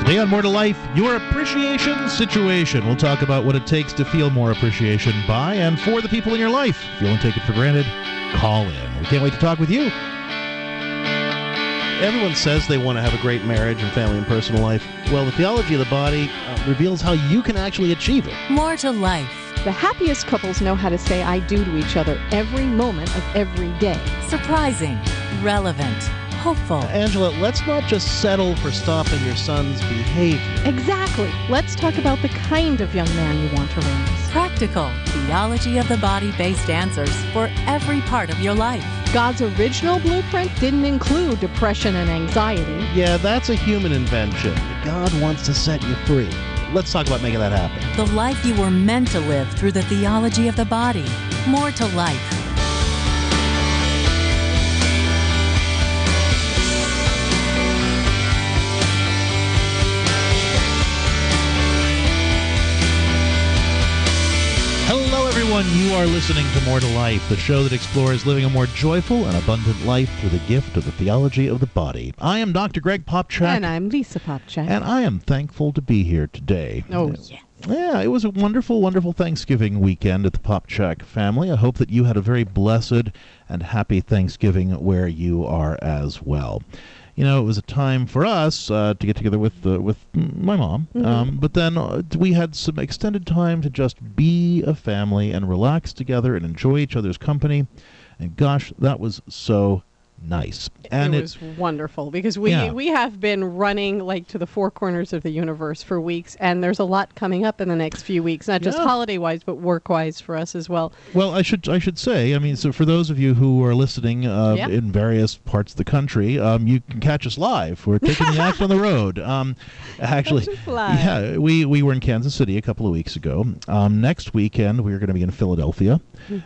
Today on More to Life, your appreciation situation. We'll talk about what it takes to feel more appreciation by and for the people in your life. If you don't take it for granted, call in. We can't wait to talk with you. Everyone says they want to have a great marriage and family and personal life. Well, the theology of the body reveals how you can actually achieve it. More to Life. The happiest couples know how to say I do to each other every moment of every day. Surprising, relevant, hopeful. Angela, let's not just settle for stopping your son's behavior. Exactly. Let's talk about the kind of young man you want to raise. Practical, theology of the body-based answers for every part of your life. God's original blueprint didn't include depression and anxiety. Yeah, that's a human invention. God wants to set you free. Let's talk about making that happen. The life you were meant to live through the theology of the body. More to Life. Hello, everyone. You are listening to More to Life, the show that explores living a more joyful and abundant life through the gift of the theology of the body. I am Dr. Greg Popchak. And I'm Lisa Popchak. And I am thankful to be here today. Oh, yeah. Yeah, it was a wonderful, wonderful Thanksgiving weekend at the Popchak family. I hope that you had a very blessed and happy Thanksgiving where you are as well. You know, it was a time for us to get together with my mom, but then we had some extended time to just be a family and relax together and enjoy each other's company. And gosh, that was so nice. And it was wonderful because we have been running like to the four corners of the universe for weeks, and there's a lot coming up in the next few weeks, not just holiday-wise, but work-wise for us as well. Well, I should say, I mean, so for those of you who are listening in various parts of the country, you can catch us live. We're taking the act on the road. Actually, yeah, we were in Kansas City a couple of weeks ago. Next weekend, we're going to be in Philadelphia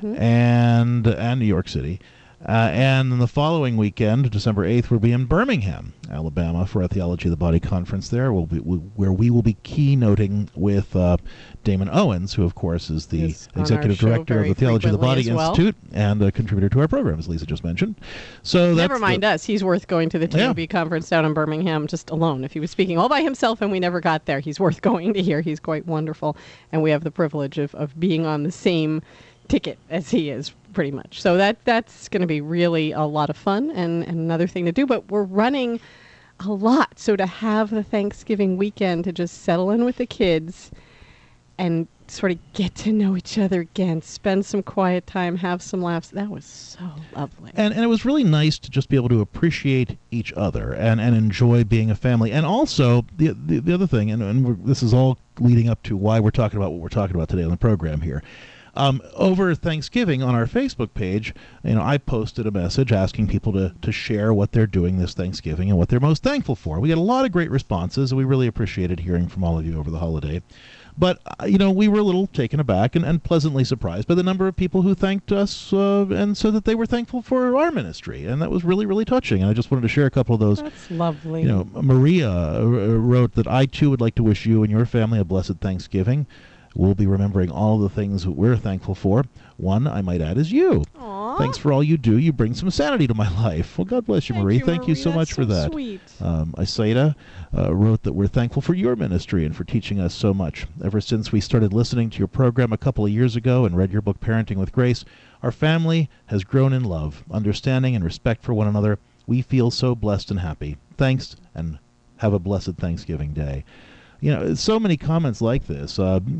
and New York City. And then the following weekend, December 8th, we'll be in Birmingham, Alabama, for a Theology of the Body conference there, where we will be keynoting with Damon Owens, who, of course, is the executive director of the Theology of the Body Institute and a contributor to our program, as Lisa just mentioned. So never mind us. He's worth going to the TOB conference down in Birmingham just alone. If he was speaking all by himself and we never got there, he's worth going to hear. He's quite wonderful. And we have the privilege of being on the same ticket as he is, pretty much. So that's going to be really a lot of fun and another thing to do. But we're running a lot. So to have the Thanksgiving weekend to just settle in with the kids and sort of get to know each other again, spend some quiet time, have some laughs, that was so lovely. And it was really nice to just be able to appreciate each other and enjoy being a family. And also, the other thing, and this is all leading up to why we're talking about what we're talking about today on the program here. Over Thanksgiving on our Facebook page, I posted a message asking people to share what they're doing this Thanksgiving and what they're most thankful for. We got a lot of great responses, and we really appreciated hearing from all of you over the holiday. But, we were a little taken aback and pleasantly surprised by the number of people who thanked us and said that they were thankful for our ministry. And that was really, really touching. And I just wanted to share a couple of those. That's lovely. Maria wrote that I, too, would like to wish you and your family a blessed Thanksgiving. We'll be remembering all the things that we're thankful for. One, I might add, is you. Aww. Thanks for all you do. You bring some sanity to my life. Well, God bless you, Marie. Thank you so much for that. Sweet. Isaida wrote that we're thankful for your ministry and for teaching us so much. Ever since we started listening to your program a couple of years ago and read your book, Parenting with Grace, our family has grown in love, understanding, and respect for one another. We feel so blessed and happy. Thanks, and have a blessed Thanksgiving day. So many comments like this.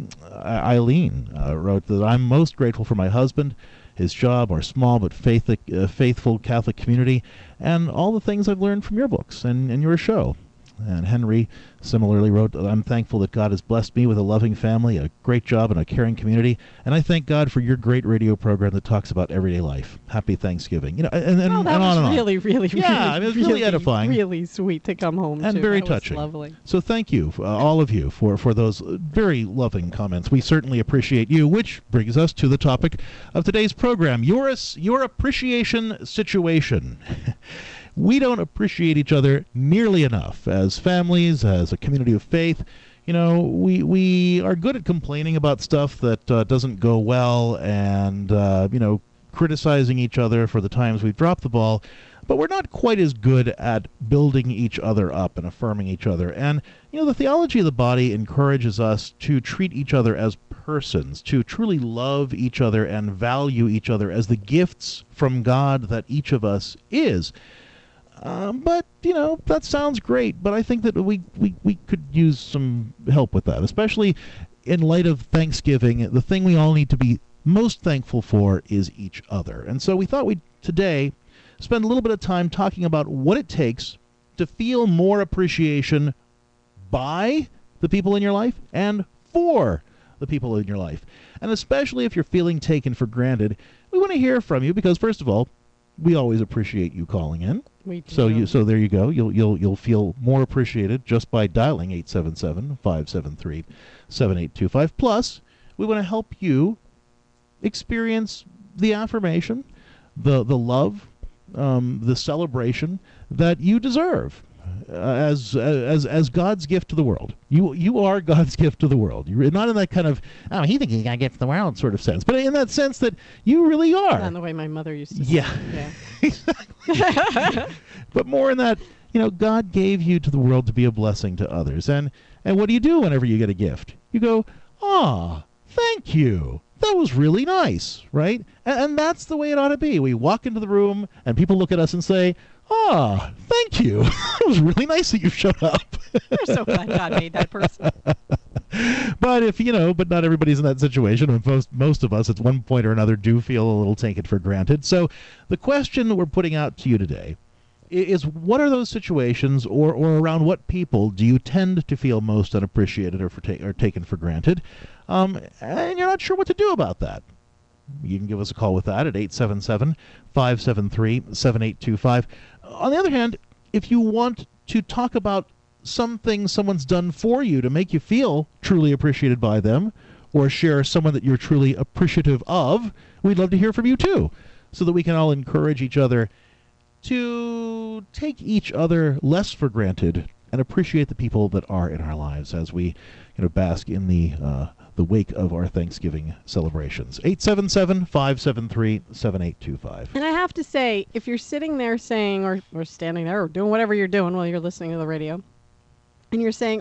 Eileen wrote that I'm most grateful for my husband, his job, our small but faithful Catholic community, and all the things I've learned from your books and your show. And Henry similarly wrote, I'm thankful that God has blessed me with a loving family, a great job, and a caring community. And I thank God for your great radio program that talks about everyday life. Happy Thanksgiving. And on and on. Really, really, yeah, it was really edifying. Really sweet to come home and to. very that touching. Was lovely. So thank you, all of you, for those very loving comments. We certainly appreciate you, which brings us to the topic of today's program, your appreciation situation. We don't appreciate each other nearly enough as families, as a community of faith. We are good at complaining about stuff that doesn't go well and, criticizing each other for the times we've dropped the ball. But we're not quite as good at building each other up and affirming each other. And, the theology of the body encourages us to treat each other as persons, to truly love each other and value each other as the gifts from God that each of us is. But, that sounds great, but I think that we could use some help with that, especially in light of Thanksgiving. The thing we all need to be most thankful for is each other. And so we thought we'd today spend a little bit of time talking about what it takes to feel more appreciation by the people in your life and for the people in your life. And especially if you're feeling taken for granted, we want to hear from you because, first of all, we always appreciate you calling in. We do. So there you go. You'll feel more appreciated just by dialing 877-573-7825. Plus, we want to help you experience the affirmation, the love, the celebration that you deserve as God's gift to the world. You are God's gift to the world. You're not in that kind of, he thinks he's got a gift to the world sort of sense, but in that sense that you really are. Not in the way my mother used to say. Yeah. But more in that, God gave you to the world to be a blessing to others. And what do you do whenever you get a gift? You go, thank you. That was really nice, right? And that's the way it ought to be. We walk into the room and people look at us and say, thank you. It was really nice that you showed up. We're so glad God made that person. But but not everybody's in that situation. And most of us at one point or another do feel a little taken for granted. So the question we're putting out to you today is, what are those situations or around what people do you tend to feel most unappreciated or taken for granted? And you're not sure what to do about that. You can give us a call with that at 877-573-7825. On the other hand, if you want to talk about something someone's done for you to make you feel truly appreciated by them, or share someone that you're truly appreciative of, we'd love to hear from you too, so that we can all encourage each other to take each other less for granted and appreciate the people that are in our lives as we bask in the wake of our Thanksgiving celebrations. 877-573-7825. And I have to say, if you're sitting there saying, or standing there, or doing whatever you're doing while you're listening to the radio, and you're saying,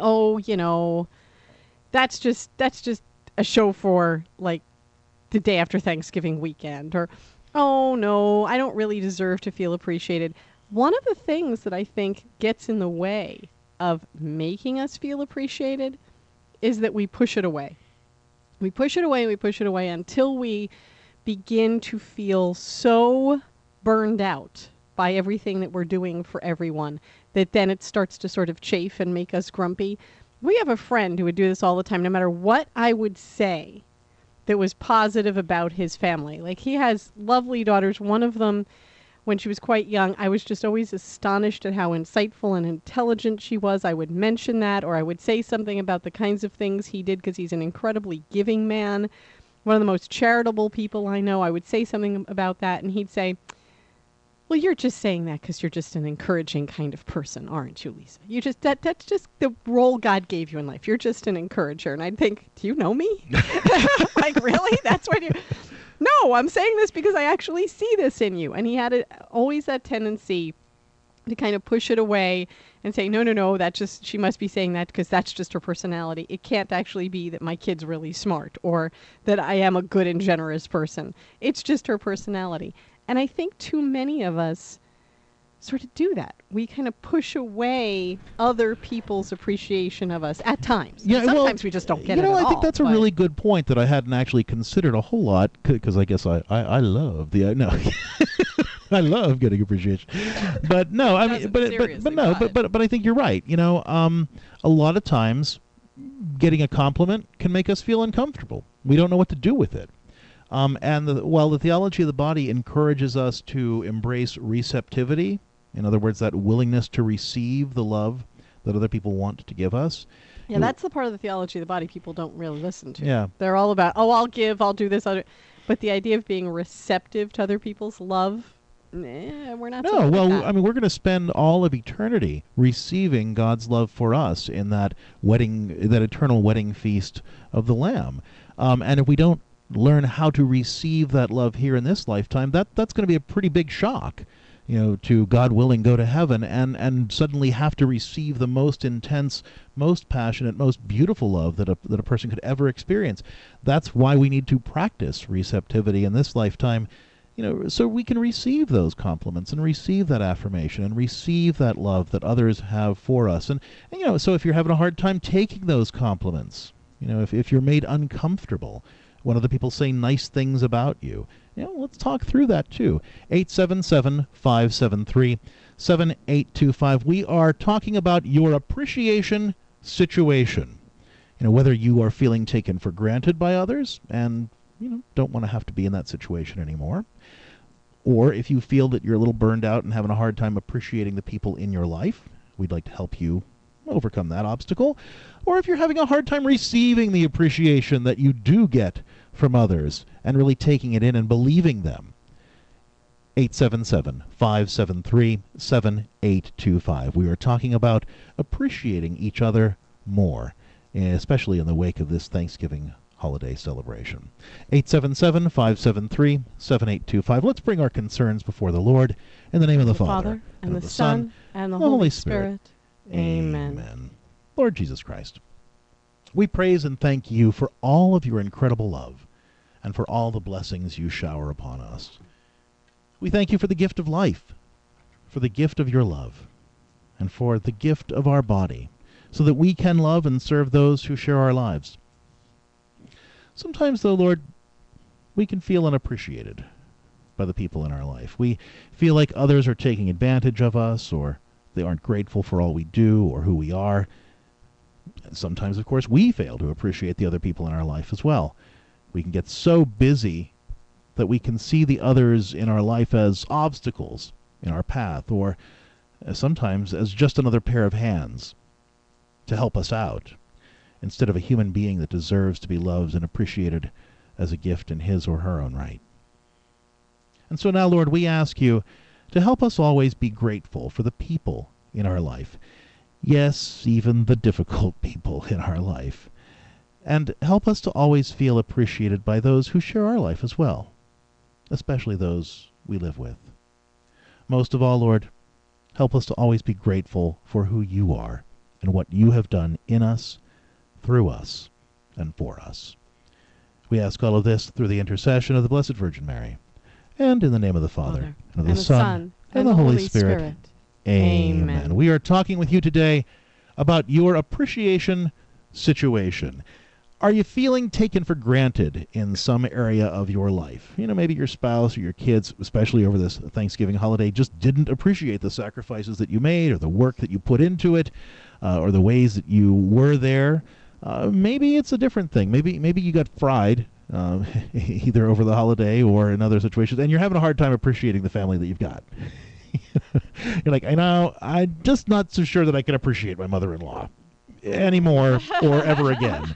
that's just a show for, like, the day after Thanksgiving weekend, or, oh, no, I don't really deserve to feel appreciated. One of the things that I think gets in the way of making us feel appreciated is that we push it away. We push it away, until we begin to feel so burned out by everything that we're doing for everyone that then it starts to sort of chafe and make us grumpy. We have a friend who would do this all the time, no matter what I would say that was positive about his family. Like, he has lovely daughters. One of them, when she was quite young, I was just always astonished at how insightful and intelligent she was. I would mention that, or I would say something about the kinds of things he did, because he's an incredibly giving man, one of the most charitable people I know. I would say something about that, and he'd say, well, you're just saying that because you're just an encouraging kind of person, aren't you, Lisa? You just that's just the role God gave you in life. You're just an encourager. And I'd think, do you know me? Like, really? That's what you... No, I'm saying this because I actually see this in you. And he had always that tendency to kind of push it away and say, no, she must be saying that because that's just her personality. It can't actually be that my kid's really smart or that I am a good and generous person. It's just her personality. And I think too many of us sort of do that. We kind of push away other people's appreciation of us at times. Yeah, sometimes we just don't get it at all. I think that's a really good point that I hadn't actually considered a whole lot, because I guess I love the no. I love getting appreciation, but no, I mean, but I think you're right. A lot of times, getting a compliment can make us feel uncomfortable. We don't know what to do with it. While the theology of the body encourages us to embrace receptivity, in other words, that willingness to receive the love that other people want to give us. Yeah, that's the part of the theology of the body people don't really listen to. Yeah. They're all about, I'll give, I'll do this, but the idea of being receptive to other people's love, we're not. No, well, I mean, we're going to spend all of eternity receiving God's love for us in that eternal wedding feast of the Lamb. And if we don't learn how to receive that love here in this lifetime, that's going to be a pretty big shock. to, God willing, go to heaven and suddenly have to receive the most intense, most passionate, most beautiful love that a person could ever experience. That's why we need to practice receptivity in this lifetime, so we can receive those compliments and receive that affirmation and receive that love that others have for us. And so if you're having a hard time taking those compliments, if you're made uncomfortable when other people say nice things about you, let's talk through that too. 877-573-7825. We are talking about your appreciation situation. Whether you are feeling taken for granted by others and don't want to have to be in that situation anymore, or if you feel that you're a little burned out and having a hard time appreciating the people in your life, we'd like to help you overcome that obstacle. Or if you're having a hard time receiving the appreciation that you do get from others and really taking it in and believing them. 877-573-7825. We are talking about appreciating each other more, especially in the wake of this Thanksgiving holiday celebration. 877-573-7825. Let's bring our concerns before the Lord in the name of the Father, and the Son, and the Holy Spirit. Amen. Lord Jesus Christ, we praise and thank you for all of your incredible love and for all the blessings you shower upon us. We thank you for the gift of life, for the gift of your love, and for the gift of our body, so that we can love and serve those who share our lives. Sometimes, though, Lord, we can feel unappreciated by the people in our life. We feel like others are taking advantage of us, or they aren't grateful for all we do or who we are. Sometimes, of course, we fail to appreciate the other people in our life as well. We can get so busy that we can see the others in our life as obstacles in our path, or sometimes as just another pair of hands to help us out, instead of a human being that deserves to be loved and appreciated as a gift in his or her own right. And so now, Lord, we ask you to help us always be grateful for the people in our life. Yes, even the difficult people in our life. And help us to always feel appreciated by those who share our life as well, especially those we live with. Most of all, Lord, help us to always be grateful for who you are and what you have done in us, through us, and for us. We ask all of this through the intercession of the Blessed Virgin Mary, and in the name of the Father, and of the Son, and the Holy Spirit. Amen. We are talking with you today about your appreciation situation. Are you feeling taken for granted in some area of your life? Maybe your spouse or your kids, especially over this Thanksgiving holiday, just didn't appreciate the sacrifices that you made or the work that you put into it, or the ways that you were there. Maybe it's a different thing. Maybe you got fried either over the holiday or in other situations, and you're having a hard time appreciating the family that you've got. You're like, I'm just not so sure that I can appreciate my mother-in-law anymore or ever again.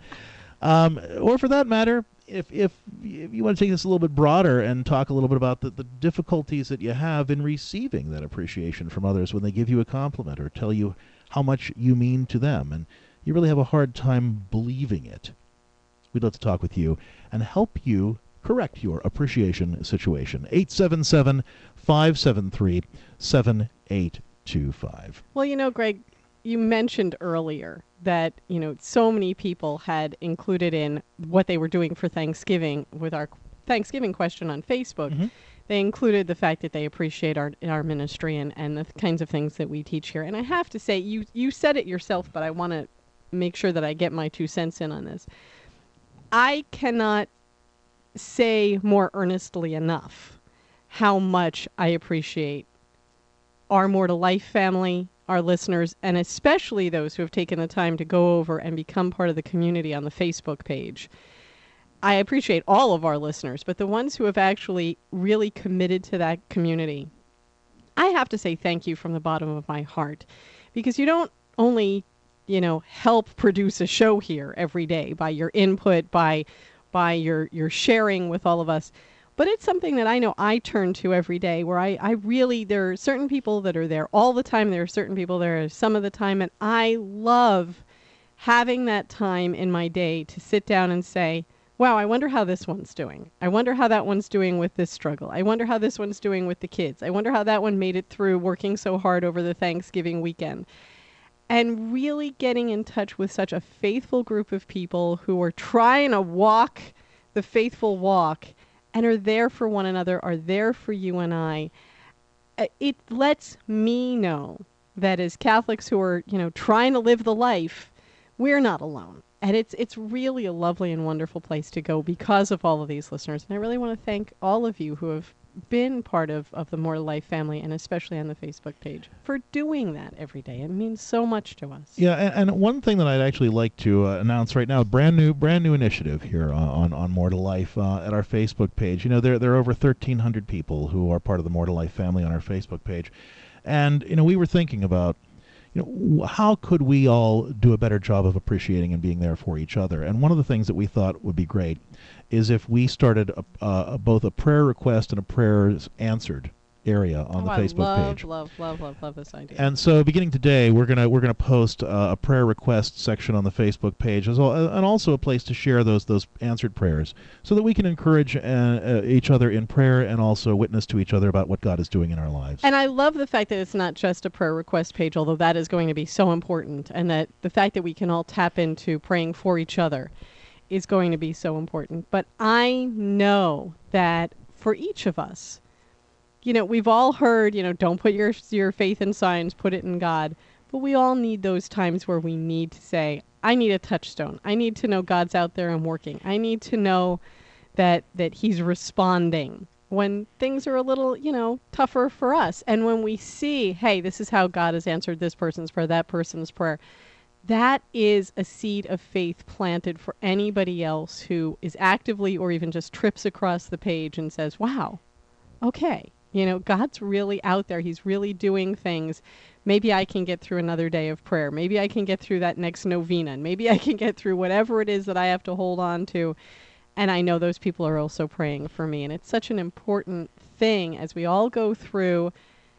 Or for that matter, if you want to take this a little bit broader and talk a little bit about the difficulties that you have in receiving that appreciation from others when they give you a compliment or tell you how much you mean to them, and you really have a hard time believing it. We'd love to talk with you and help you correct your appreciation situation. 877-573-7825. Well, Greg, you mentioned earlier that, so many people had included in what they were doing for Thanksgiving with our Thanksgiving question on Facebook. Mm-hmm. They included the fact that they appreciate our ministry and the kinds of things that we teach here. And I have to say, you said it yourself, but I want to make sure that I get my 2 cents in on this. I cannot say more earnestly enough how much I appreciate our More to Life family, our listeners, and especially those who have taken the time to go over and become part of the community on the Facebook page. I appreciate all of our listeners, but the ones who have actually really committed to that community, I have to say thank you from the bottom of my heart, because you don't only, help produce a show here every day by your input, by your sharing with all of us, but it's something that I know I turn to every day, where I really, there are certain people that are there all the time. There are certain people there some of the time, and I love having that time in my day to sit down and say, wow, I wonder how this one's doing. I wonder how that one's doing with this struggle. I wonder how this one's doing with the kids. I wonder how that one made it through working so hard over the Thanksgiving weekend. And really getting in touch with such a faithful group of people who are trying to walk the faithful walk and are there for one another, are there for you and I. It lets me know that as Catholics who are, trying to live the life, we're not alone. And it's really a lovely and wonderful place to go because of all of these listeners. And I really want to thank all of you who have been part of the More to Life family, and especially on the Facebook page, for doing that every day. It means so much to us. Yeah, and one thing that I'd actually like to announce right now, brand new initiative here on More to Life at our Facebook page. There are over 1,300 people who are part of the More to Life family on our Facebook page. And, we were thinking about, how could we all do a better job of appreciating and being there for each other? And one of the things that we thought would be great is if we started both a prayer request and a prayers answered area on the Facebook page. Love this idea. And so, beginning today, we're gonna post a prayer request section on the Facebook page, and also a place to share those answered prayers, so that we can encourage each other in prayer and also witness to each other about what God is doing in our lives. And I love the fact that it's not just a prayer request page, although that is going to be so important, and that the fact that we can all tap into praying for each other is going to be so important. But I know that for each of us, we've all heard, don't put your faith in signs, put it in God. But we all need those times where we need to say, I need a touchstone. I need to know God's out there and working. I need to know that He's responding when things are a little, tougher for us. And when we see, hey, this is how God has answered this person's prayer, that person's prayer, that is a seed of faith planted for anybody else who is actively or even just trips across the page and says, wow, okay. God's really out there. He's really doing things. Maybe I can get through another day of prayer. Maybe I can get through that next novena. And maybe I can get through whatever it is that I have to hold on to. And I know those people are also praying for me. And it's such an important thing as we all go through,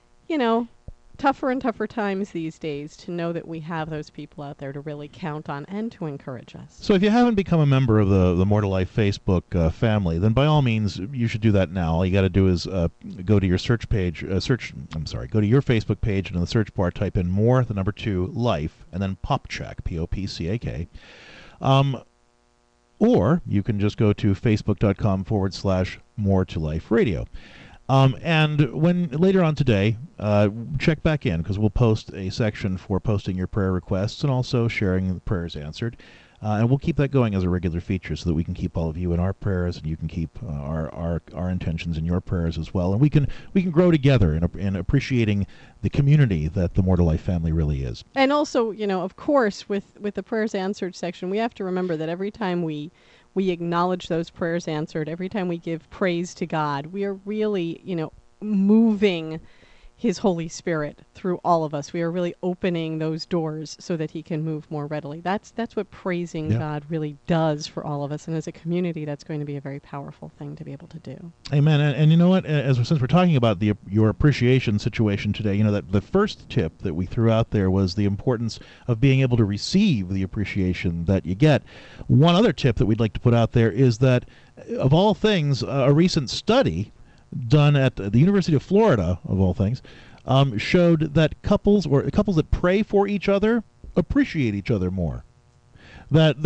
tougher and tougher times these days, to know that we have those people out there to really count on and to encourage us. So if you haven't become a member of the More to Life Facebook family, then by all means you should do that now. All you got to do is go to your search page, go to your Facebook page, and in the search bar type in More, the number 2, Life, and then Popcak, Popcak. Or you can just go to facebook.com/More to Life Radio. And when later on today, check back in, because we'll post a section for posting your prayer requests and also sharing the prayers answered. And we'll keep that going as a regular feature so that we can keep all of you in our prayers, and you can keep our intentions in your prayers as well. And we can grow together in appreciating the community that the More to Life family really is. And also, of course, with the prayers answered section, we have to remember that every time we acknowledge those prayers answered, every time we give praise to God, we are really, moving His Holy Spirit through all of us. We are really opening those doors so that He can move more readily. That's what praising God really does for all of us. And as a community, that's going to be a very powerful thing to be able to do. Amen. And you know what? Since we're talking about your appreciation situation today, that the first tip that we threw out there was the importance of being able to receive the appreciation that you get. One other tip that we'd like to put out there is that, of all things, a recent study done at the University of Florida, of all things, showed that couples that pray for each other appreciate each other more. That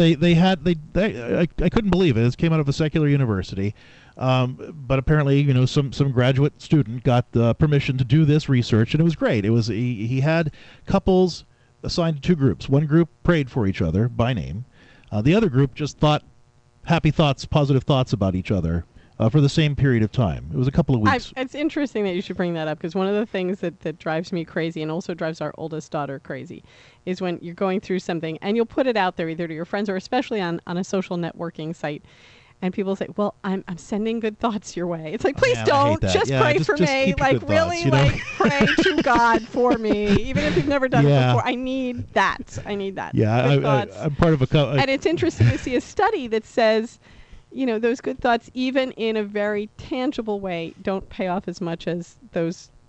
I couldn't believe it. This came out of a secular university, but apparently, some graduate student got permission to do this research, and it was great. It was he had couples assigned to 2 groups. One group prayed for each other by name. The other group just thought happy thoughts, positive thoughts about each other. For the same period of time. It was a couple of weeks. It's interesting that you should bring that up, because one of the things that drives me crazy, and also drives our oldest daughter crazy, is when you're going through something and you'll put it out there either to your friends or especially on a social networking site, and people say, well, I'm sending good thoughts your way. It's like, please don't. Just pray for me. Like, really, pray to God for me. Even if you've never done it before. I need that. Yeah, I'm part of a... And it's interesting to see a study that says, those good thoughts, even in a very tangible way, don't pay off as much as those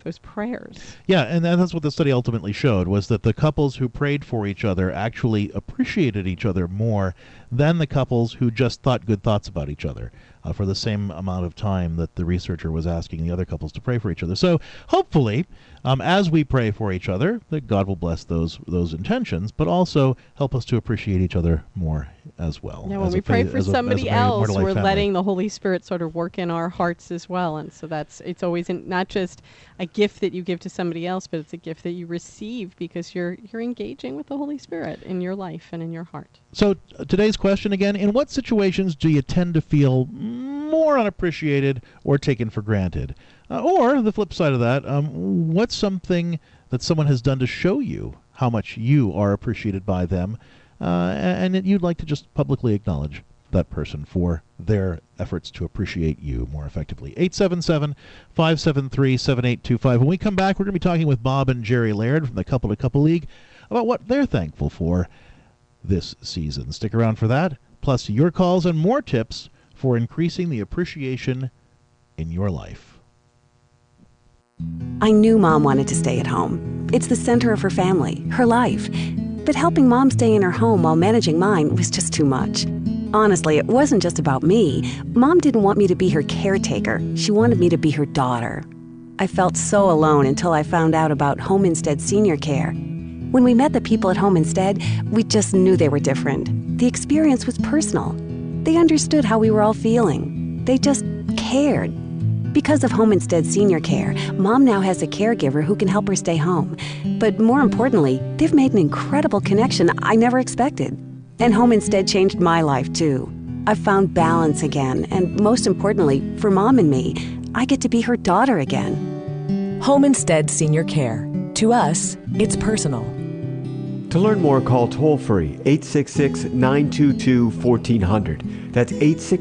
those prayers. Yeah, and that's what the study ultimately showed, was that the couples who prayed for each other actually appreciated each other more than the couples who just thought good thoughts about each other for the same amount of time that the researcher was asking the other couples to pray for each other. So hopefully, as we pray for each other, that God will bless those intentions, but also help us to appreciate each other more as well. Yeah, when we pray for somebody else, we're letting the Holy Spirit sort of work in our hearts as well. And so it's always not just a gift that you give to somebody else, but it's a gift that you receive because you're engaging with the Holy Spirit in your life and in your heart. So today's question again, in what situations do you tend to feel more unappreciated or taken for granted? Or the flip side of that, what's something that someone has done to show you how much you are appreciated by them, and that you'd like to just publicly acknowledge that person for their efforts to appreciate you more effectively? 877-573-7825. When we come back, we're going to be talking with Bob and Jerry Laird from the Couple to Couple League about what they're thankful for this season. Stick around for that, plus your calls and more tips for increasing the appreciation in your life. I knew Mom wanted to stay at home. It's the center of her family, her life. But helping Mom stay in her home while managing mine was just too much. Honestly, it wasn't just about me. Mom didn't want me to be her caretaker. She wanted me to be her daughter. I felt so alone until I found out about Home Instead Senior Care. When we met the people at Home Instead, we just knew they were different. The experience was personal. They understood how we were all feeling. They just cared. Because of Home Instead Senior Care, Mom now has a caregiver who can help her stay home. But more importantly, they've made an incredible connection I never expected. And Home Instead changed my life, too. I've found balance again, and most importantly, for Mom and me, I get to be her daughter again. Home Instead Senior Care. To us, it's personal. To learn more, call toll-free 866-922-1400. That's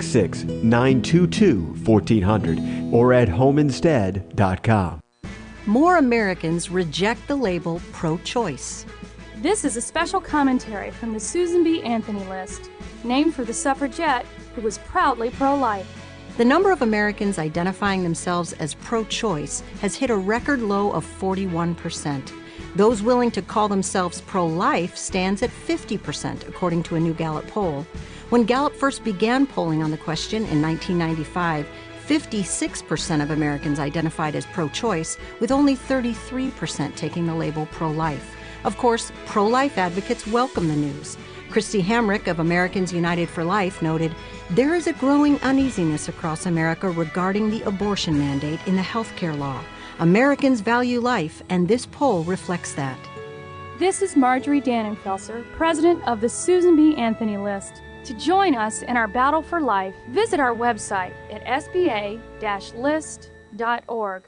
866-922-1400 or at homeinstead.com. More Americans reject the label pro-choice. This is a special commentary from the Susan B. Anthony List, named for the suffragette who was proudly pro-life. The number of Americans identifying themselves as pro-choice has hit a record low of 41%. Those willing to call themselves pro-life stands at 50%, according to a new Gallup poll. When Gallup first began polling on the question in 1995, 56% of Americans identified as pro-choice, with only 33% taking the label pro-life. Of course, pro-life advocates welcome the news. Christy Hamrick of Americans United for Life noted, "There is a growing uneasiness across America regarding the abortion mandate in the health care law. Americans value life, and this poll reflects that." This is Marjorie Dannenfelser, president of the Susan B. Anthony List. To join us in our battle for life, visit our website at sba-list.org.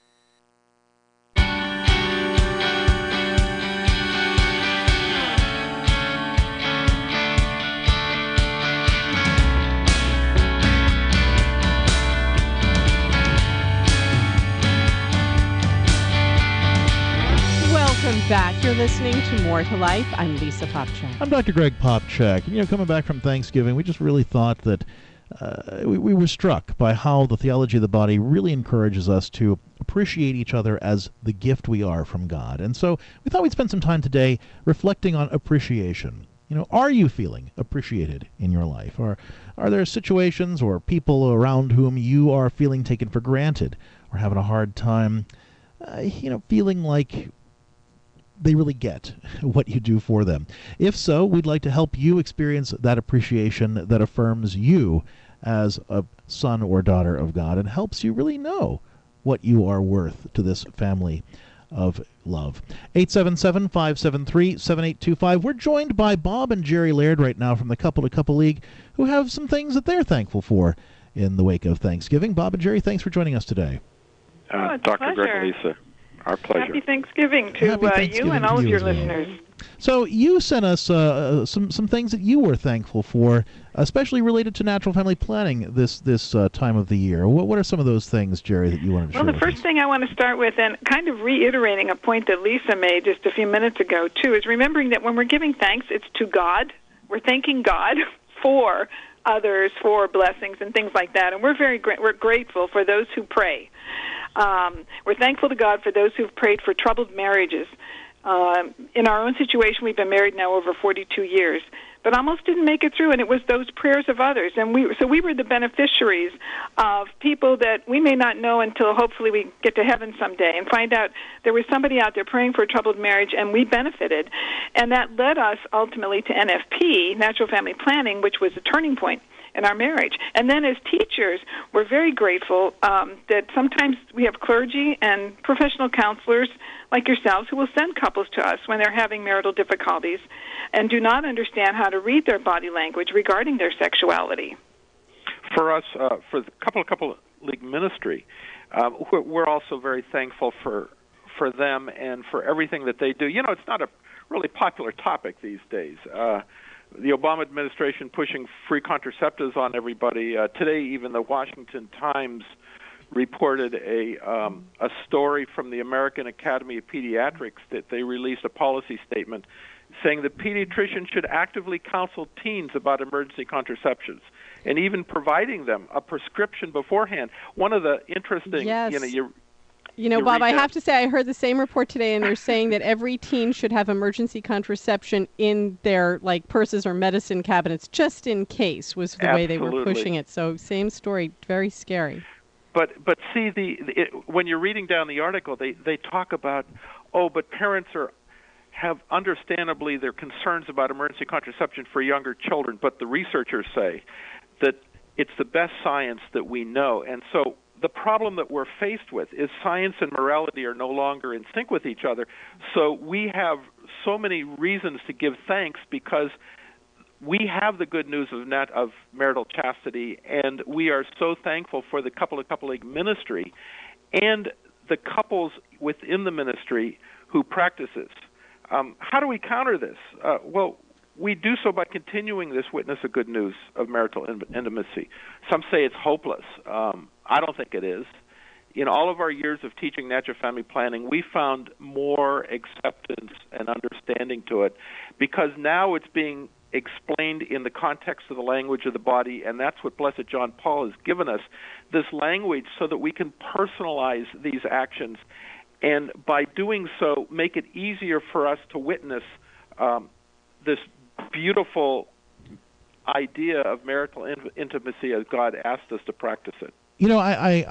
Welcome back. You're listening to More to Life. I'm Lisa Popchak. I'm Dr. Greg Popchak. And, coming back from Thanksgiving, we just really thought that we were struck by how the theology of the body really encourages us to appreciate each other as the gift we are from God. And so we thought we'd spend some time today reflecting on appreciation. Are you feeling appreciated in your life? Or are there situations or people around whom you are feeling taken for granted or having a hard time, feeling like they really get what you do for them? If so, we'd like to help you experience that appreciation that affirms you as a son or daughter of God and helps you really know what you are worth to this family of love. 877-573-7825. We're joined by Bob and Jerry Laird right now from the Couple to Couple League, who have some things that they're thankful for in the wake of Thanksgiving. Bob and Jerry, thanks for joining us today. Dr. Greg and Lisa. Our pleasure. Happy Thanksgiving to you and all of your listeners. So you sent us some things that you were thankful for, especially related to natural family planning this time of the year. What are some of those things, Jerry, that you wanted to share? Well, the first thing I want to start with, and kind of reiterating a point that Lisa made just a few minutes ago, too, is remembering that when we're giving thanks, it's to God. We're thanking God for others, for blessings and things like that, and we're grateful for those who pray. We're thankful to God for those who've prayed for troubled marriages. In our own situation, we've been married now over 42 years, but almost didn't make it through, and it was those prayers of others. And we were the beneficiaries of people that we may not know until hopefully we get to heaven someday and find out there was somebody out there praying for a troubled marriage, and we benefited. And that led us ultimately to NFP, Natural Family Planning, which was a turning point in our marriage. And then as teachers, we're very grateful that sometimes we have clergy and professional counselors like yourselves who will send couples to us when they're having marital difficulties and do not understand how to read their body language regarding their sexuality. For us, for the Couple League Ministry, we're also very thankful for them and for everything that they do. You know, it's not a really popular topic these days. The Obama administration pushing free contraceptives on everybody. Today, even the Washington Times reported a story from the American Academy of Pediatrics that they released a policy statement saying that pediatricians should actively counsel teens about emergency contraceptions and even providing them a prescription beforehand. One of the interesting, yes. Bob, I have to say I heard the same report today, and they're saying that every teen should have emergency contraception in their purses or medicine cabinets just in case was the way they were pushing it. So same story, very scary. But see, when you're reading down the article, they talk about, but parents have understandably their concerns about emergency contraception for younger children, but the researchers say that it's the best science that we know. And so the problem that we're faced with is science and morality are no longer in sync with each other. So we have so many reasons to give thanks because we have the good news of marital chastity, and we are so thankful for the Couple League Ministry and the couples within the ministry who practice this. How do we counter this? Well, we do so by continuing this witness of good news of marital intimacy. Some say it's hopeless. I don't think it is. In all of our years of teaching natural family planning, we found more acceptance and understanding to it because now it's being explained in the context of the language of the body, and that's what Blessed John Paul has given us, this language so that we can personalize these actions and by doing so make it easier for us to witness this beautiful idea of marital intimacy as God asked us to practice it. You know,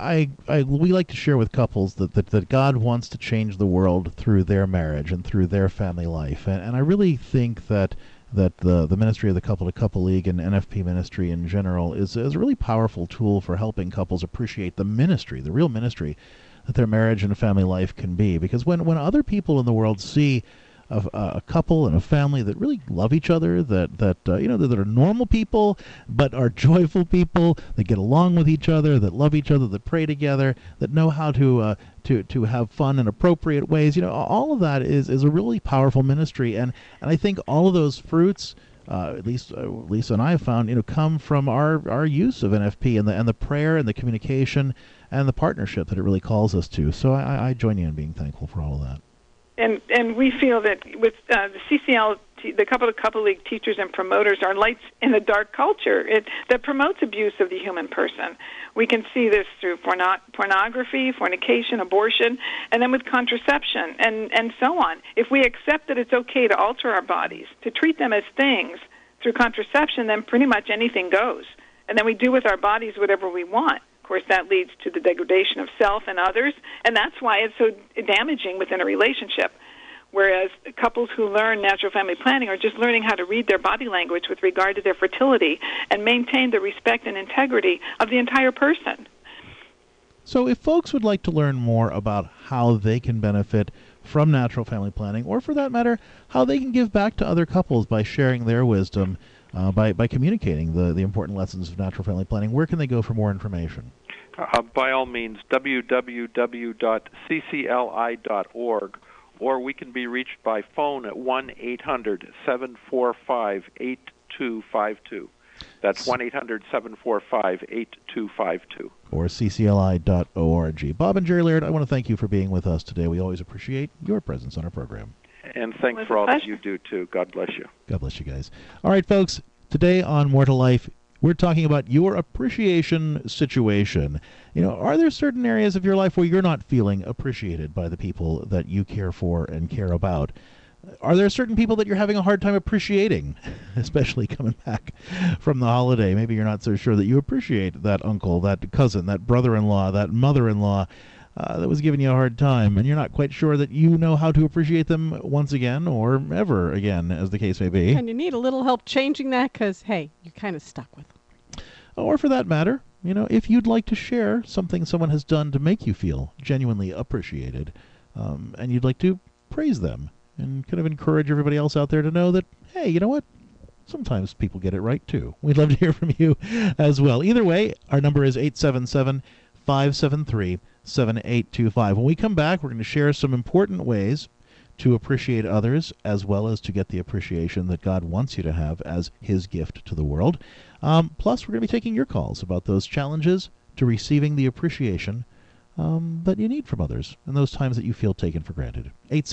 we like to share with couples that God wants to change the world through their marriage and through their family life, and I really think that the ministry of the Couple to Couple League and NFP ministry in general is a really powerful tool for helping couples appreciate the ministry, the real ministry that their marriage and family life can be. Because when other people in the world see a couple and a family that really love each other, that are normal people but are joyful people, that get along with each other, that love each other, that pray together, that know how to have fun in appropriate ways, all of that is a really powerful ministry, and I think all of those fruits, at least Lisa and I have found, come from our use of NFP and the prayer and the communication and the partnership that it really calls us to. So I join you in being thankful for all of that. And we feel that with the CCL, the Couple League teachers and promoters are lights in a dark culture that promotes abuse of the human person. We can see this through pornography, fornication, abortion, and then with contraception and so on. If we accept that it's okay to alter our bodies, to treat them as things through contraception, then pretty much anything goes. And then we do with our bodies whatever we want. Of course, that leads to the degradation of self and others, and that's why it's so damaging within a relationship. Whereas couples who learn natural family planning are just learning how to read their body language with regard to their fertility and maintain the respect and integrity of the entire person. So if folks would like to learn more about how they can benefit from natural family planning, or for that matter, how they can give back to other couples by sharing their wisdom, by communicating the important lessons of natural family planning, where can they go for more information? By all means, www.ccli.org, or we can be reached by phone at 1-800-745-8252. That's 1-800-745-8252. Or ccli.org. Bob and Jerry Laird, I want to thank you for being with us today. We always appreciate your presence on our program. And thanks for all that you do, too. God bless you. God bless you guys. All right, folks, today on More to Life, We're talking about your appreciation situation. Are there certain areas of your life where you're not feeling appreciated by the people that you care for and care about? Are there certain people that you're having a hard time appreciating, especially coming back from the holiday? Maybe you're not so sure that you appreciate that uncle, that cousin, that brother-in-law, that mother-in-law that was giving you a hard time, and you're not quite sure that you know how to appreciate them once again or ever again, as the case may be. And you need a little help changing that because, hey, you're kind of stuck with them. Or for that matter, if you'd like to share something someone has done to make you feel genuinely appreciated, and you'd like to praise them, and kind of encourage everybody else out there to know that, hey, you know what? Sometimes people get it right, too. We'd love to hear from you as well. Either way, our number is 877-573-7825. When we come back, we're going to share some important ways to appreciate others, as well as to get the appreciation that God wants you to have as His gift to the world. Plus, we're going to be taking your calls about those challenges to receiving the appreciation that you need from others in those times that you feel taken for granted.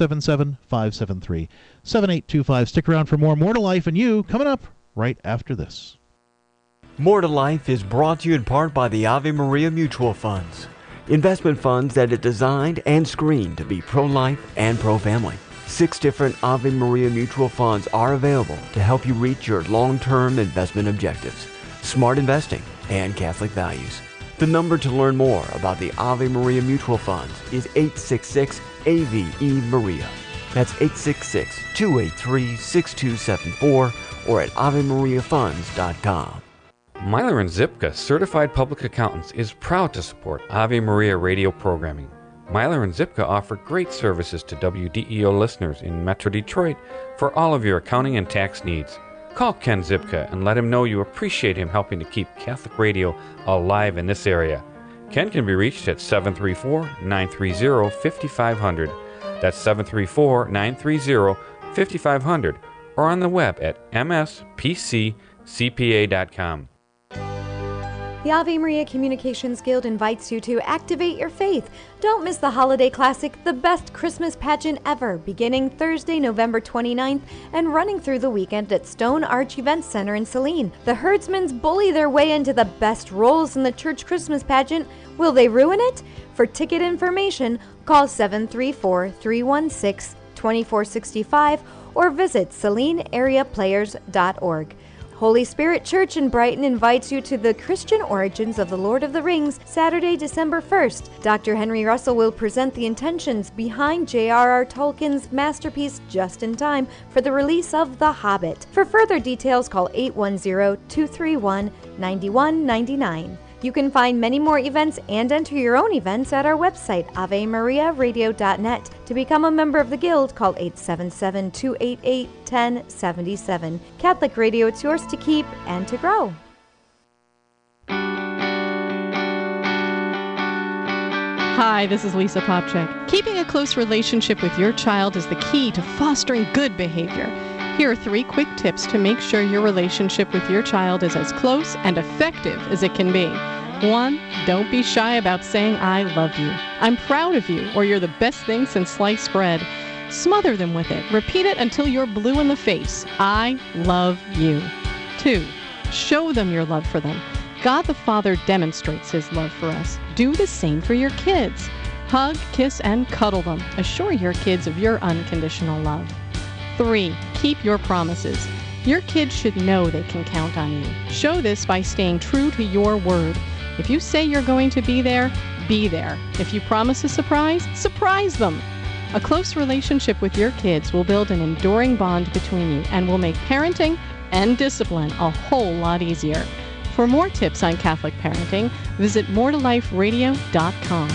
877-573-7825. Stick around for more to Life and You coming up right after this. More to Life is brought to you in part by the Ave Maria Mutual Funds, investment funds that are designed and screened to be pro-life and pro-family. 6 different Ave Maria Mutual Funds are available to help you reach your long-term investment objectives, smart investing, and Catholic values. The number to learn more about the Ave Maria Mutual Funds is 866-AVE-MARIA. That's 866-283-6274 or at AveMariaFunds.com. Myler & Zipka Certified Public Accountants is proud to support Ave Maria radio programming. Myler & Zipka offer great services to WDEO listeners in Metro Detroit for all of your accounting and tax needs. Call Ken Zipka and let him know you appreciate him helping to keep Catholic radio alive in this area. Ken can be reached at 734-930-5500. That's 734-930-5500 or on the web at mspccpa.com. The Ave Maria Communications Guild invites you to activate your faith. Don't miss the holiday classic, The Best Christmas Pageant Ever, beginning Thursday, November 29th and running through the weekend at Stone Arch Event Center in Saline. The herdsmen bully their way into the best roles in the church Christmas pageant. Will they ruin it? For ticket information, call 734-316-2465 or visit SalineAreaPlayers.org. Holy Spirit Church in Brighton invites you to the Christian Origins of the Lord of the Rings, Saturday, December 1st. Dr. Henry Russell will present the intentions behind J.R.R. Tolkien's masterpiece just in time for the release of The Hobbit. For further details, call 810-231-9199. You can find many more events and enter your own events at our website, AveMariaRadio.net. To become a member of the Guild, call 877-288-1077. Catholic Radio, it's yours to keep and to grow. Hi, this is Lisa Popchak. Keeping a close relationship with your child is the key to fostering good behavior. Here are 3 quick tips to make sure your relationship with your child is as close and effective as it can be. 1, don't be shy about saying I love you, I'm proud of you, or you're the best thing since sliced bread. Smother them with it. Repeat it until you're blue in the face. I love you. 2, show them your love for them. God the Father demonstrates His love for us. Do the same for your kids. Hug, kiss, and cuddle them. Assure your kids of your unconditional love. 3, keep your promises. Your kids should know they can count on you. Show this by staying true to your word. If you say you're going to be there, be there. If you promise a surprise, surprise them. A close relationship with your kids will build an enduring bond between you and will make parenting and discipline a whole lot easier. For more tips on Catholic parenting, visit moretoliferadio.com.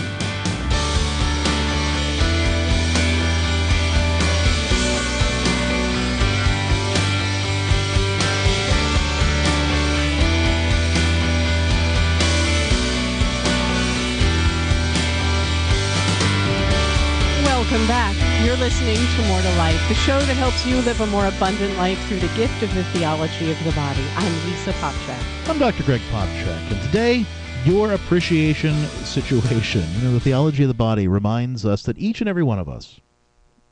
Welcome back. You're listening to More to Life, the show that helps you live a more abundant life through the gift of the theology of the body. I'm Lisa Popchak. I'm Dr. Greg Popchak, and today, your appreciation situation. The theology of the body reminds us that each and every one of us,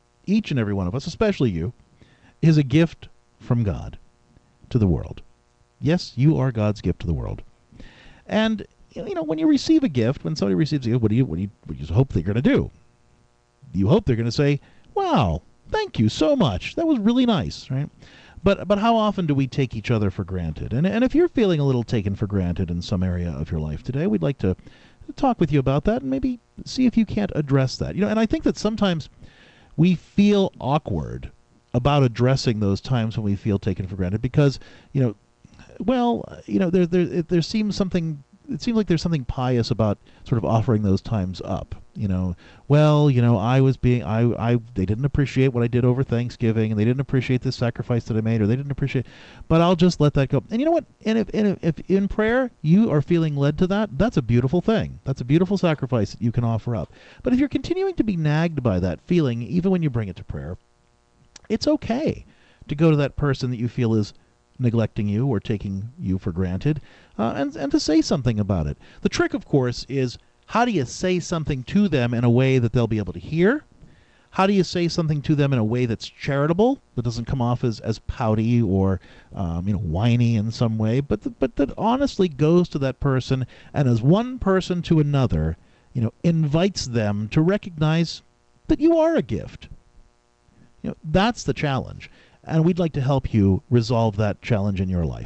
especially you, is a gift from God to the world. Yes, you are God's gift to the world. And when you receive a gift, when somebody receives a gift, what do you hope they're going to do? You hope they're going to say, "Wow, thank you so much. That was really nice," right? But how often do we take each other for granted? And if you're feeling a little taken for granted in some area of your life today, we'd like to talk with you about that and maybe see if you can't address that. And I think that sometimes we feel awkward about addressing those times when we feel taken for granted because, there seems something. It seems like there's something pious about sort of offering those times up. They didn't appreciate what I did over Thanksgiving, and they didn't appreciate the sacrifice that I made, or they didn't appreciate, but I'll just let that go. And you know what? And if in prayer you are feeling led to that, that's a beautiful thing. That's a beautiful sacrifice that you can offer up. But if you're continuing to be nagged by that feeling, even when you bring it to prayer, it's okay to go to that person that you feel is neglecting you or taking you for granted, and to say something about it. The trick, of course, is how do you say something to them in a way that they'll be able to hear? How do you say something to them in a way that's charitable, that doesn't come off as pouty or whiny in some way, but that honestly goes to that person and as one person to another, invites them to recognize that you are a gift. That's the challenge. And we'd like to help you resolve that challenge in your life.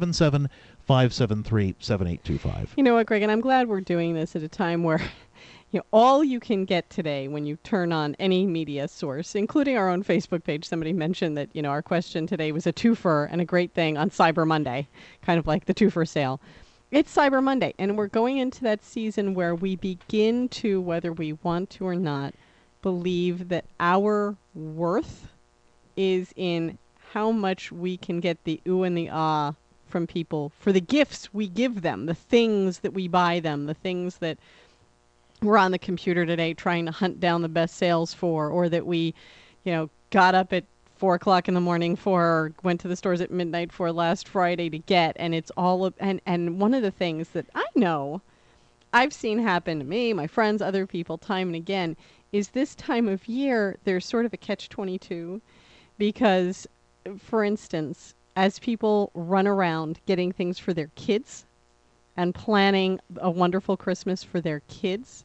877-573-7825. You know what, Greg, and I'm glad we're doing this at a time where all you can get today when you turn on any media source, including our own Facebook page. Somebody mentioned that, our question today was a twofer and a great thing on Cyber Monday, kind of like the twofer sale. It's Cyber Monday, and we're going into that season where we begin to, whether we want to or not, believe that our worth is in how much we can get the ooh and the ah from people for the gifts we give them, the things that we buy them, the things that we're on the computer today trying to hunt down the best sales for, or that we, got up at 4 o'clock in the morning for, or went to the stores at midnight for last Friday to get. And it's all and one of the things that I know I've seen happen to me, my friends, other people, time and again, is this time of year there's sort of a catch-22. Because, for instance, as people run around getting things for their kids and planning a wonderful Christmas for their kids,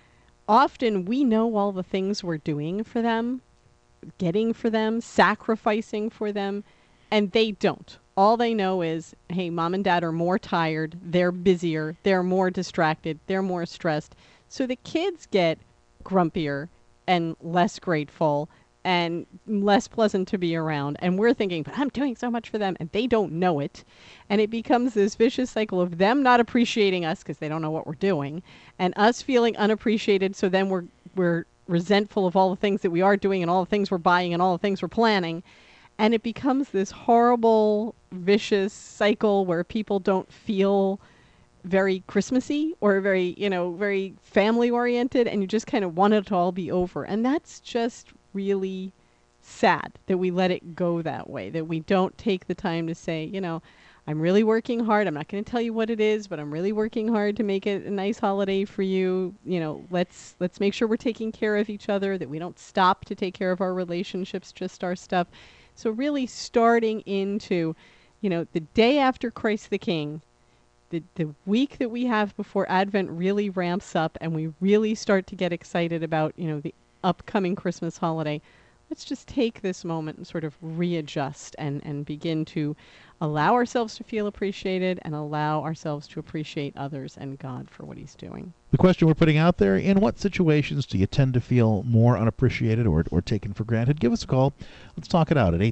often we know all the things we're doing for them, getting for them, sacrificing for them, and they don't. All they know is, hey, mom and dad are more tired, they're busier, they're more distracted, they're more stressed. So the kids get grumpier and less grateful and less pleasant to be around. And we're thinking, but I'm doing so much for them, and they don't know it. And it becomes this vicious cycle of them not appreciating us because they don't know what we're doing, and us feeling unappreciated, so then we're resentful of all the things that we are doing and all the things we're buying and all the things we're planning. And it becomes this horrible, vicious cycle where people don't feel very Christmassy or very, very family-oriented, and you just kind of want it to all be over. And that's just really sad that we let it go that way, that we don't take the time to say, I'm really working hard. I'm not going to tell you what it is, but I'm really working hard to make it a nice holiday for you. Let's make sure we're taking care of each other, that we don't stop to take care of our relationships, just our stuff. So really starting into, the day after Christ the King, the week that we have before Advent really ramps up and we really start to get excited about, the upcoming Christmas holiday. Let's just take this moment and sort of readjust and begin to allow ourselves to feel appreciated and allow ourselves to appreciate others and God for what He's doing. The question we're putting out there, in what situations do you tend to feel more unappreciated or taken for granted? Give us a call. Let's talk it out at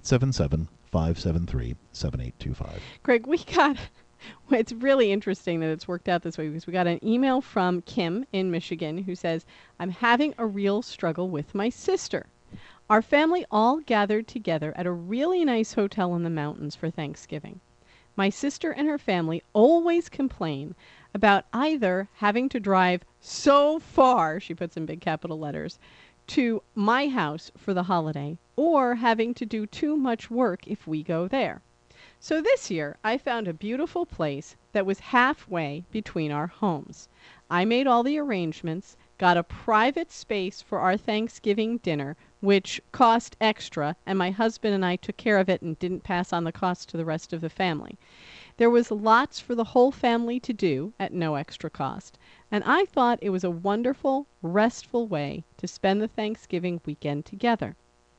877-573-7825. Greg, it's really interesting that it's worked out this way because we got an email from Kim in Michigan who says, I'm having a real struggle with my sister. Our family all gathered together at a really nice hotel in the mountains for Thanksgiving. My sister and her family always complain about either having to drive so far, she puts in big capital letters, to my house for the holiday, or having to do too much work if we go there. So this year, I found a beautiful place that was halfway between our homes. I made all the arrangements, got a private space for our Thanksgiving dinner which cost extra, and my husband and I took care of it and didn't pass on the cost to the rest of the family. There was lots for the whole family to do at no extra cost, and I thought it was a wonderful, restful way to spend the Thanksgiving weekend together.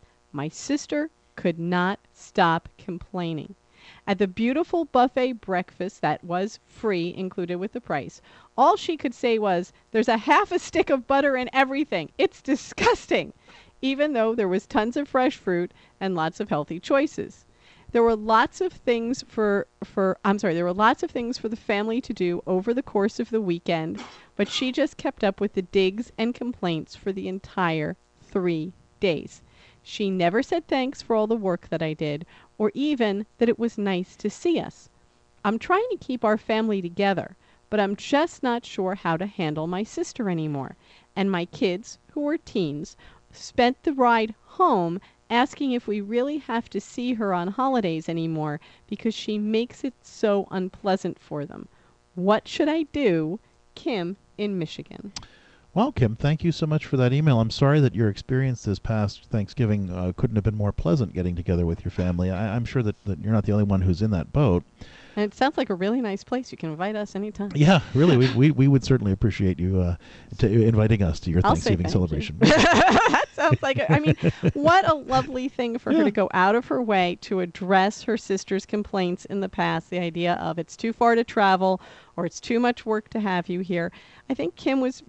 My sister could not stop complaining. At the beautiful buffet breakfast that was free, included with the price, all she could say was, "There's a half a stick of butter in everything. It's disgusting," even though there was tons of fresh fruit and lots of healthy choices. There were lots of things there were lots of things for the family to do over the course of the weekend, but she just kept up with the digs and complaints for the entire 3 days. She never said thanks for all the work that I did, or even that it was nice to see us. I'm trying to keep our family together, but I'm just not sure how to handle my sister anymore. And my kids, who were teens, spent the ride home asking if we really have to see her on holidays anymore because she makes it so unpleasant for them. What should I do? Kim in Michigan. Well, Kim, thank you so much for that email. I'm sorry that your experience this past Thanksgiving couldn't have been more pleasant getting together with your family. I'm sure that you're not the only one who's in that boat. And it sounds like a really nice place. You can invite us anytime. Yeah, really. we would certainly appreciate you inviting us to your Thanksgiving celebration. That sounds like I mean, what a lovely thing for her to go out of her way to address her sister's complaints in the past, the idea of it's too far to travel or it's too much work to have you here. I think Kim was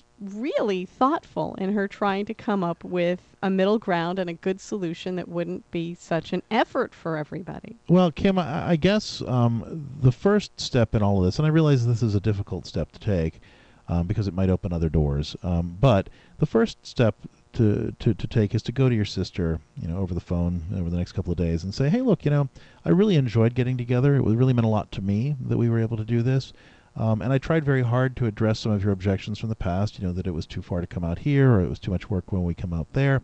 really thoughtful in her trying to come up with a middle ground and a good solution that wouldn't be such an effort for everybody. Well, Kim, I guess the first step in all of this, and I realize this is a difficult step to take because it might open other doors, but the first step to take is to go to your sister, over the phone over the next couple of days and say, hey, look, I really enjoyed getting together. It really meant a lot to me that we were able to do this. And I tried very hard to address some of your objections from the past, that it was too far to come out here or it was too much work when we come out there.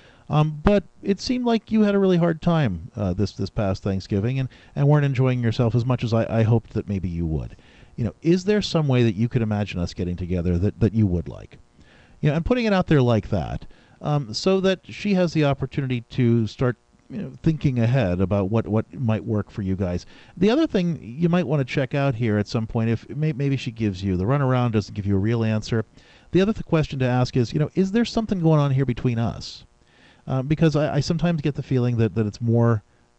But it seemed like you had a really hard time this past Thanksgiving and weren't enjoying yourself as much as I hoped that maybe you would. Is there some way that you could imagine us getting together that you would like? And putting it out there like that so that she has the opportunity to start thinking ahead about what might work for you guys. The other thing you might want to check out here at some point, if maybe she gives you the runaround, doesn't give you a real answer, the other question to ask is there something going on here between us? Because I sometimes get the feeling that it's more,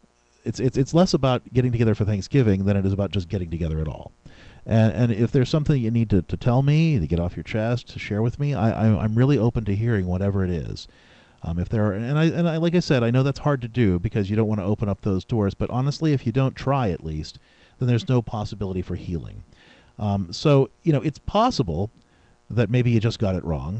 it's less about getting together for Thanksgiving than it is about just getting together at all. And if there's something you need to tell me, to get off your chest, to share with me, I'm really open to hearing whatever it is. If there are, and I, like I said, I know that's hard to do because you don't want to open up those doors. But honestly, if you don't try, at least, then there's no possibility for healing. So it's possible that maybe you just got it wrong,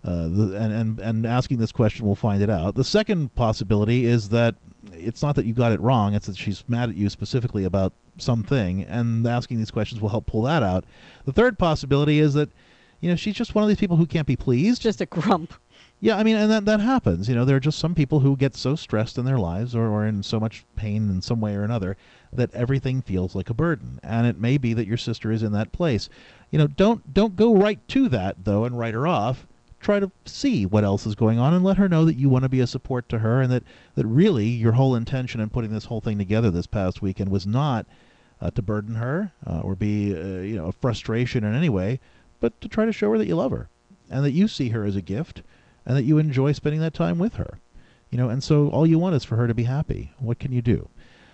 and asking this question will find it out. The second possibility is that it's not that you got it wrong; it's that she's mad at you specifically about something, and asking these questions will help pull that out. The third possibility is that she's just one of these people who can't be pleased. Just a grump. Yeah, I mean, and that happens. There are just some people who get so stressed in their lives or in so much pain in some way or another that everything feels like a burden. And it may be that your sister is in that place. Don't go right to that, though, and write her off. Try to see what else is going on and let her know that you want to be a support to her and that really your whole intention in putting this whole thing together this past weekend was not to burden her or be a frustration in any way, but to try to show her that you love her and that you see her as a gift and that you enjoy spending that time with her. And so all you want is for her to be happy. What can you do?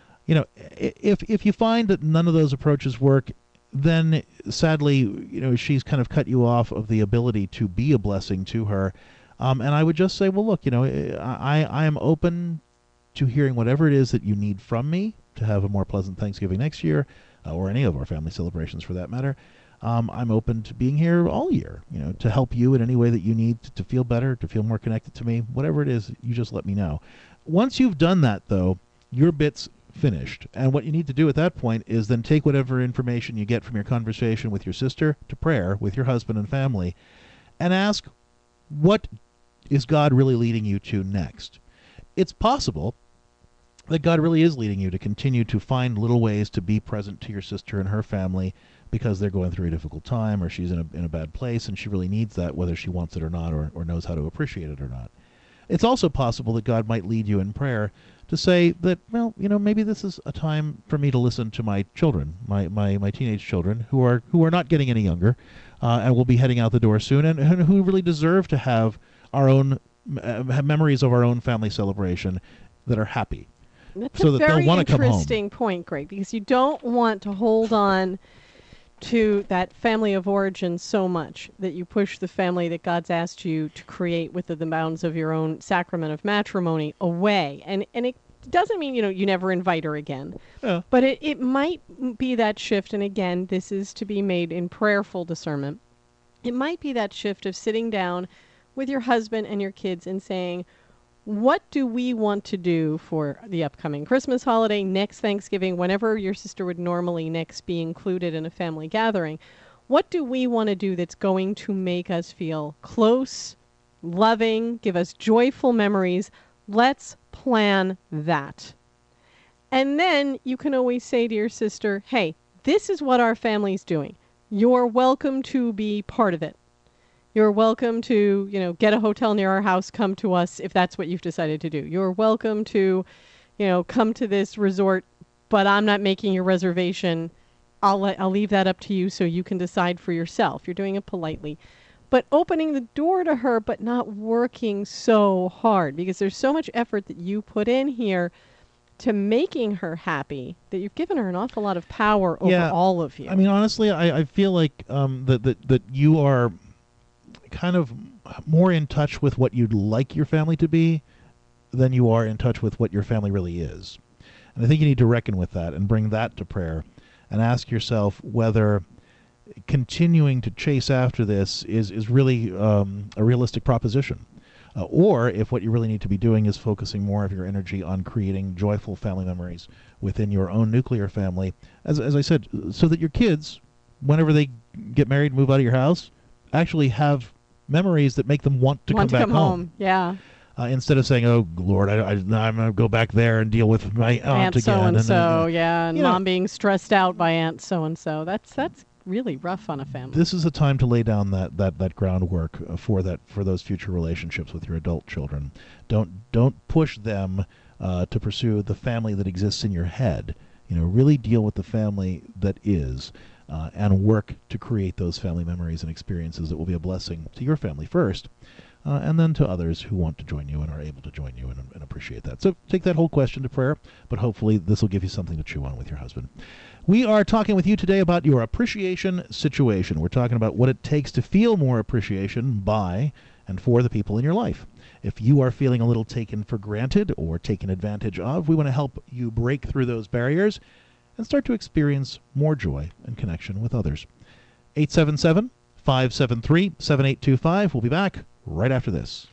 If you find that none of those approaches work, then sadly, she's kind of cut you off of the ability to be a blessing to her. And I would just say, well, look, I am open to hearing whatever it is that you need from me to have a more pleasant Thanksgiving next year, or any of our family celebrations for that matter. I'm open to being here all year, to help you in any way that you need to feel better, to feel more connected to me. Whatever it is, you just let me know. Once you've done that, though, your bit's finished. And what you need to do at that point is then take whatever information you get from your conversation with your sister to prayer with your husband and family and ask, what is God really leading you to next? It's possible that God really is leading you to continue to find little ways to be present to your sister and her family because they're going through a difficult time or she's in a bad place and she really needs that, whether she wants it or not or knows how to appreciate it or not. It's also possible that God might lead you in prayer to say that, well, maybe this is a time for me to listen to my children, my teenage children, who are not getting any younger, and will be heading out the door soon, and who really deserve to have our own have memories of our own family celebration that are happy. That's so a that very they'll want to come home. interesting point, Greg, because you don't want to hold on to that family of origin so much that you push the family that God's asked you to create within the bounds of your own sacrament of matrimony away. And it doesn't mean, you never invite her again. Yeah. But it might be that shift, and again, this is to be made in prayerful discernment. It might be that shift of sitting down with your husband and your kids and saying, what do we want to do for the upcoming Christmas holiday, next Thanksgiving, whenever your sister would normally next be included in a family gathering? What do we want to do that's going to make us feel close, loving, give us joyful memories? Let's plan that. And then you can always say to your sister, hey, this is what our family's doing. You're welcome to be part of it. You're welcome to, get a hotel near our house, come to us if that's what you've decided to do. You're welcome to, come to this resort, but I'm not making your reservation. I'll leave that up to you so you can decide for yourself. You're doing it politely. But opening the door to her, but not working so hard, because there's so much effort that you put in here to making her happy that you've given her an awful lot of power over all of you. I mean, honestly, I feel like that you are kind of more in touch with what you'd like your family to be than you are in touch with what your family really is. And I think you need to reckon with that and bring that to prayer and ask yourself whether continuing to chase after this is really a realistic proposition. Or if what you really need to be doing is focusing more of your energy on creating joyful family memories within your own nuclear family, as I said, so that your kids, whenever they get married and move out of your house, actually have memories that make them want to come back home. Yeah. Instead of saying, "Oh Lord, I'm going to go back there and deal with my aunt again." So and so, and mom being stressed out by Aunt so and so. That's really rough on a family. This is a time to lay down that groundwork for those future relationships with your adult children. Don't push them to pursue the family that exists in your head. Really deal with the family that is. And work to create those family memories and experiences that will be a blessing to your family first, and then to others who want to join you and are able to join you and appreciate that. So take that whole question to prayer, but hopefully this will give you something to chew on with your husband. We are talking with you today about your appreciation situation. We're talking about what it takes to feel more appreciation by and for the people in your life. If you are feeling a little taken for granted or taken advantage of, we want to help you break through those barriers and start to experience more joy and connection with others. 877-573-7825. We'll be back right after this.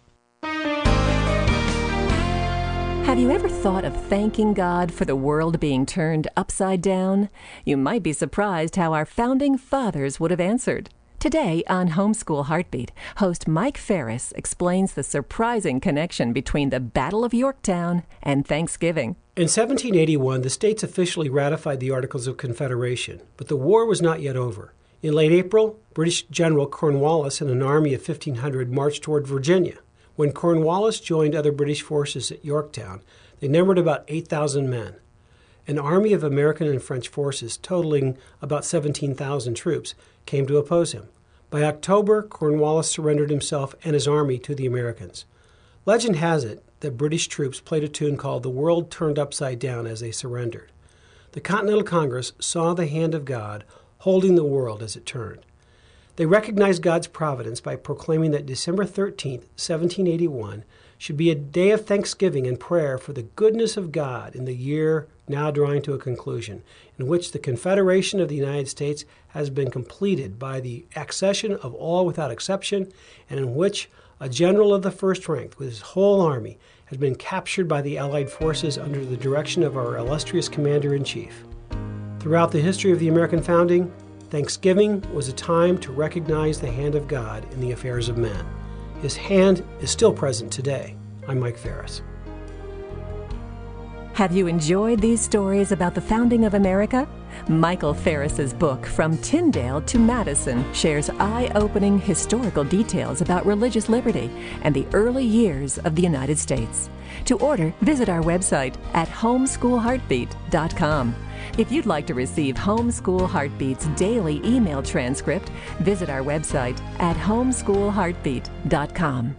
Have you ever thought of thanking God for the world being turned upside down? You might be surprised how our founding fathers would have answered. Today on Homeschool Heartbeat, host Mike Ferris explains the surprising connection between the Battle of Yorktown and Thanksgiving. In 1781, the states officially ratified the Articles of Confederation, but the war was not yet over. In late April, British General Cornwallis and an army of 1,500 marched toward Virginia. When Cornwallis joined other British forces at Yorktown, they numbered about 8,000 men. An army of American and French forces, totaling about 17,000 troops, came to oppose him. By October, Cornwallis surrendered himself and his army to the Americans. Legend has it that British troops played a tune called "The World Turned Upside Down" as they surrendered. The Continental Congress saw the hand of God holding the world as it turned. They recognized God's providence by proclaiming that December 13, 1781, should be a day of thanksgiving and prayer for the goodness of God in the year now drawing to a conclusion, in which the Confederation of the United States has been completed by the accession of all without exception, and in which a general of the first rank with his whole army has been captured by the Allied forces under the direction of our illustrious Commander-in-Chief. Throughout the history of the American founding, Thanksgiving was a time to recognize the hand of God in the affairs of men. His hand is still present today. I'm Mike Ferris. Have you enjoyed these stories about the founding of America? Michael Ferris's book, From Tyndale to Madison, shares eye-opening historical details about religious liberty and the early years of the United States. To order, visit our website at homeschoolheartbeat.com. If you'd like to receive Homeschool Heartbeat's daily email transcript, visit our website at homeschoolheartbeat.com.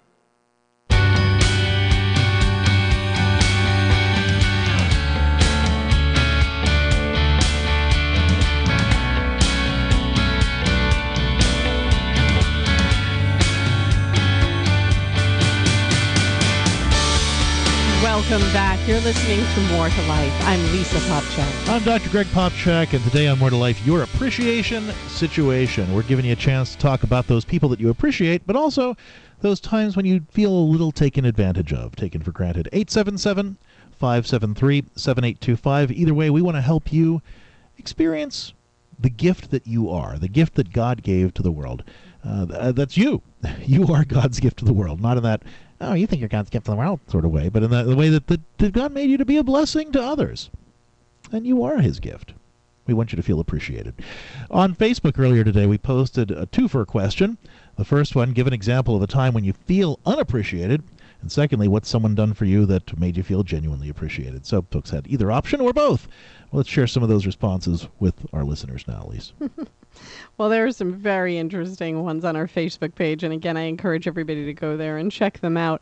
Welcome back. You're listening to More to Life. I'm Lisa Popchak. I'm Dr. Greg Popchak, and today on More to Life, your appreciation situation. We're giving you a chance to talk about those people that you appreciate, but also those times when you feel a little taken advantage of, taken for granted. 877-573-7825. Either way, we want to help you experience the gift that you are, the gift that God gave to the world. That's you. You are God's gift to the world, not in that, oh, you think you're God's gift to the world sort of way, but in the way that God made you to be a blessing to others. And you are his gift. We want you to feel appreciated. On Facebook earlier today, we posted a twofer question. The first one, give an example of a time when you feel unappreciated. And secondly, what's someone done for you that made you feel genuinely appreciated? So folks had either option or both. Well, let's share some of those responses with our listeners now, Lise. Well, there are some very interesting ones on our Facebook page, and again, I encourage everybody to go there and check them out.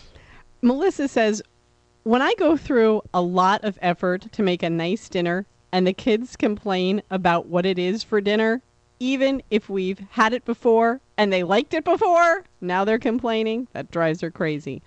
Melissa says, when I go through a lot of effort to make a nice dinner and the kids complain about what it is for dinner, even if we've had it before and they liked it before, now they're complaining, that drives her crazy.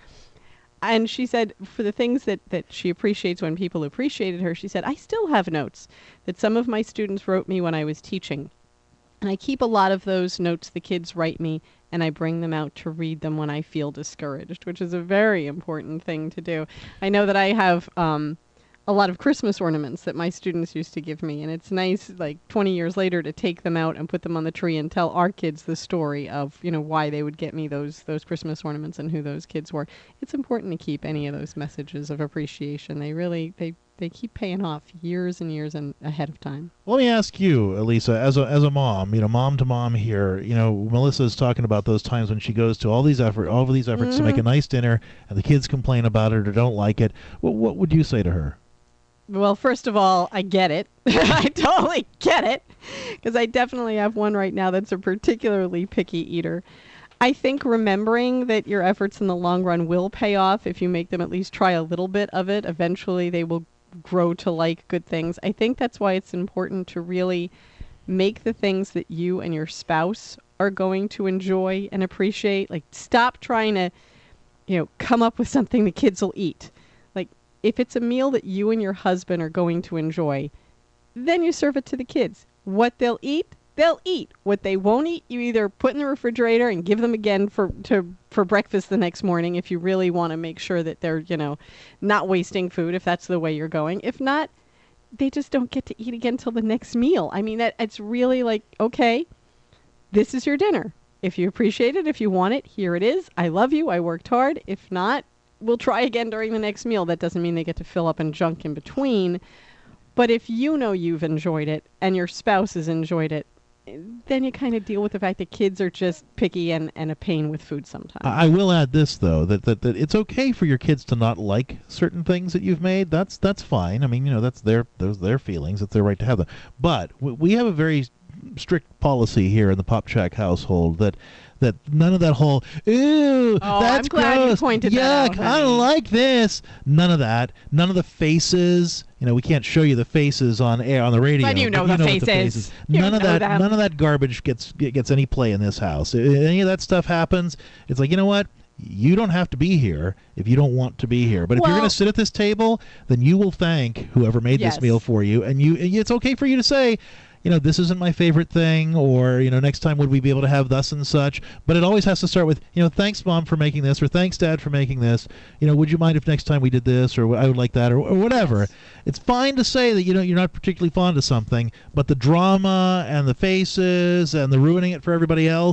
And she said for the things that she appreciates when people appreciated her, she said, I still have notes that some of my students wrote me when I was teaching. And I keep a lot of those notes the kids write me, and I bring them out to read them when I feel discouraged, which is a very important thing to do. I know that I have a lot of Christmas ornaments that my students used to give me, and it's nice, like 20 years later, to take them out and put them on the tree and tell our kids the story of, you know, why they would get me those Christmas ornaments and who those kids were. It's important to keep any of those messages of appreciation. They really, they keep paying off years and years and ahead of time. Let me ask you, Elisa, as a mom, you know, mom to mom here, you know, Melissa is talking about those times when she goes to all of these efforts to make a nice dinner, and the kids complain about it or don't like it. What would you say to her? Well, first of all, I get it. I totally get it, because I definitely have one right now that's a particularly picky eater. I think remembering that your efforts in the long run will pay off if you make them at least try a little bit of it. Eventually, they will grow to like good things. I think that's why it's important to really make the things that you and your spouse are going to enjoy and appreciate. Like, stop trying to, you know, come up with something the kids will eat. Like, if it's a meal that you and your husband are going to enjoy, then you serve it to the kids. What they'll eat. What they won't eat, you either put in the refrigerator and give them again for breakfast the next morning if you really want to make sure that they're, you know, not wasting food, if that's the way you're going. If not, they just don't get to eat again till the next meal. I mean, it's really like, okay, this is your dinner. If you appreciate it, if you want it, here it is. I love you. I worked hard. If not, we'll try again during the next meal. That doesn't mean they get to fill up and junk in between. But if you know you've enjoyed it and your spouse has enjoyed it, then you kind of deal with the fact that kids are just picky and a pain with food sometimes. I will add this, though, that it's okay for your kids to not like certain things that you've made. That's fine. I mean, you know, those their feelings. It's their right to have them. But we have a very strict policy here in the Popchak household that none of that whole, ew, that's I'm glad gross, you pointed yuck, that out, I don't like this. None of that. None of the faces. You know, we can't show you the faces on air on the radio. But you know the faces. None of that garbage gets any play in this house. If any of that stuff happens, it's like, you know what? You don't have to be here if you don't want to be here. But if you're going to sit at this table, then you will thank whoever made this meal for you. And it's okay for you to say, you know, this isn't my favorite thing, or, you know, next time would we be able to have thus and such. But it always has to start with, you know, thanks, Mom, for making this, or thanks, Dad, for making this. You know, would you mind if next time we did this, or I would like that, or whatever. Yes. It's fine to say that, you know, you're not particularly fond of something, but the drama and the faces and the ruining it for everybody else,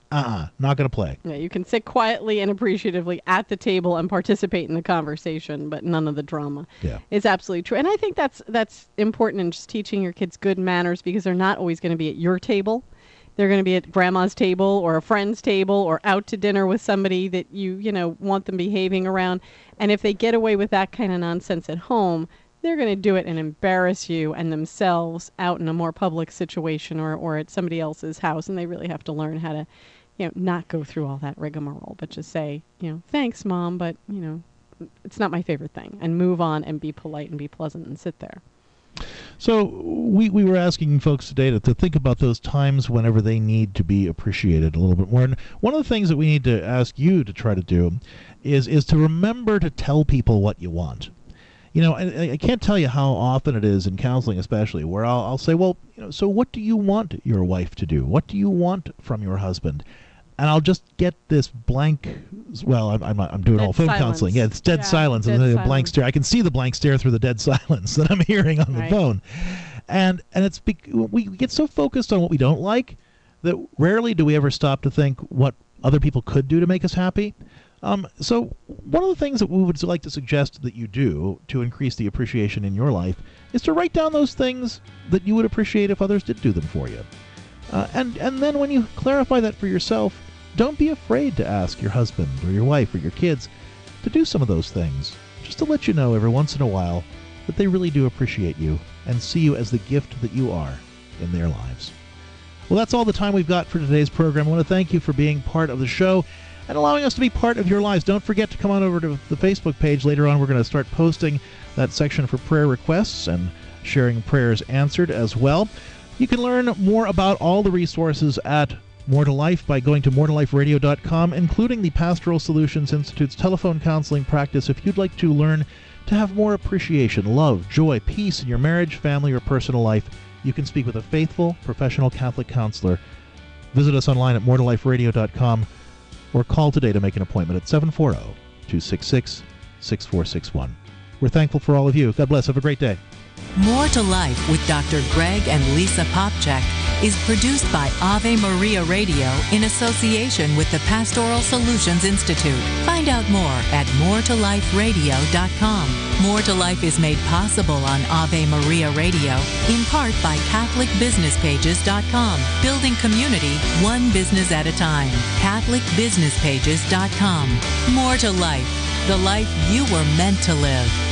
Not going to play. Yeah, you can sit quietly and appreciatively at the table and participate in the conversation, but none of the drama. Yeah. It's absolutely true. And I think that's important in just teaching your kids good manners, because they're not always going to be at your table. They're going to be at grandma's table or a friend's table or out to dinner with somebody that you want them behaving around. And if they get away with that kind of nonsense at home, they're going to do it and embarrass you and themselves out in a more public situation or at somebody else's house. And they really have to learn how to, not go through all that rigmarole, but just say, thanks, Mom, but, it's not my favorite thing. And move on and be polite and be pleasant and sit there. So we were asking folks today to think about those times whenever they need to be appreciated a little bit more. And one of the things that we need to ask you to try to do is to remember to tell people what you want. I can't tell you how often it is in counseling, especially, where I'll say, well, so what do you want your wife to do? What do you want from your husband? And I'll just get this blank. Well, I'm doing all phone counseling. Yeah, it's dead silence. And a blank stare. I can see the blank stare through the dead silence that I'm hearing on the phone. And it's we get so focused on what we don't like that rarely do we ever stop to think what other people could do to make us happy. So one of the things that we would like to suggest that you do to increase the appreciation in your life is to write down those things that you would appreciate if others did do them for you. And then when you clarify that for yourself, don't be afraid to ask your husband or your wife or your kids to do some of those things, just to let you know every once in a while that they really do appreciate you and see you as the gift that you are in their lives. Well, that's all the time we've got for today's program. I want to thank you for being part of the show and allowing us to be part of your lives. Don't forget to come on over to the Facebook page. Later on, we're going to start posting that section for prayer requests and sharing prayers answered as well. You can learn more about all the resources at More to Life by going to moretoliferadio.com, including the Pastoral Solutions Institute's telephone counseling practice if you'd like to learn to have more appreciation, love, joy, peace in your marriage, family, or personal life. You can speak with a faithful, professional Catholic counselor. Visit us online at moretoliferadio.com or call today to make an appointment at 740-266-6461. We're thankful for all of you. God bless. Have a great day. More to Life with Dr. Greg and Lisa Popcak is produced by Ave Maria Radio in association with the Pastoral Solutions Institute. Find out more at moretoliferadio.com. More to Life is made possible on Ave Maria Radio in part by CatholicBusinessPages.com. Building community one business at a time. CatholicBusinessPages.com. More to Life, the life you were meant to live.